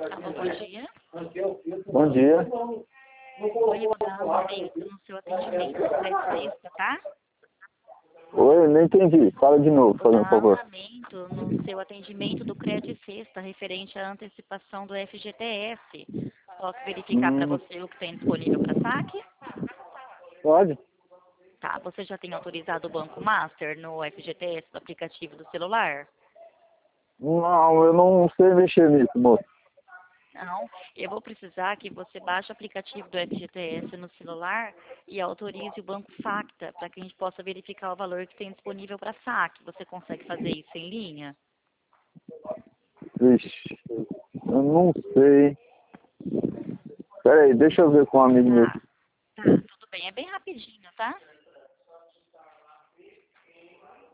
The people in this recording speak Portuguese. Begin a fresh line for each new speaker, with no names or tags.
Alô, bom dia.
Bom dia.
Oi, eu vou dar um momento no seu atendimento do Crédito Sexta, tá?
Oi, eu não entendi. Fala de novo,
Vou
fazendo um
dar um
favor.
lamento no seu atendimento do Crédito Sexta, referente à antecipação do FGTS. Posso verificar para você o que tem disponível para saque?
Pode?
Tá, você já tem autorizado o Banco Master no FGTS do aplicativo do celular?
Não, eu não sei mexer nisso, moço.
Não, eu vou precisar que você baixe o aplicativo do FGTS no celular e autorize o Banco Facta para que a gente possa verificar o valor que tem disponível para saque. Você consegue fazer isso em linha?
Vixe, eu não sei. Pera aí, deixa eu ver com um amigo meu.
Tá, tudo bem. É bem rapidinho, tá?